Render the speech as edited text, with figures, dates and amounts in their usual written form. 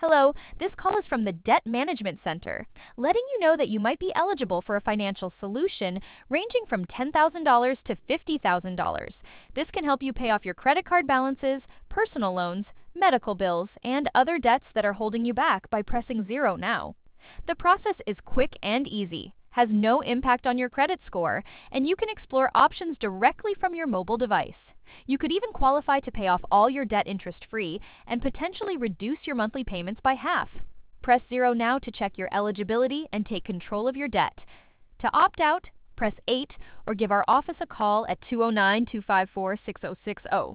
Hello, this call is from the Debt Management Center, letting you know that you might be eligible for a financial solution ranging from $10,000 to $50,000. This can help you pay off your credit card balances, personal loans, medical bills, and other debts that are holding you back by pressing zero now. The process is quick and easy, has no impact on your credit score, and you can explore options directly from your mobile device. You could even qualify to pay off all your debt interest-free and potentially reduce your monthly payments by half. Press zero now to check your eligibility and take control of your debt. To opt out, press 8 or give our office a call at 209 254 6060.